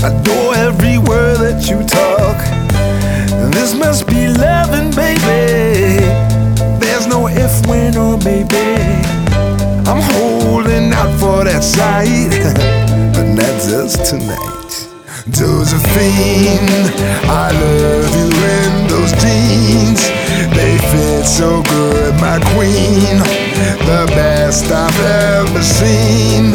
adore every word that you talk. This must be loving, baby. There's no if, when, or maybe. I'm holding out for that sight, but not just tonight. Josephine, I love you in those jeans. They fit so good, my queen, the best I've ever seen.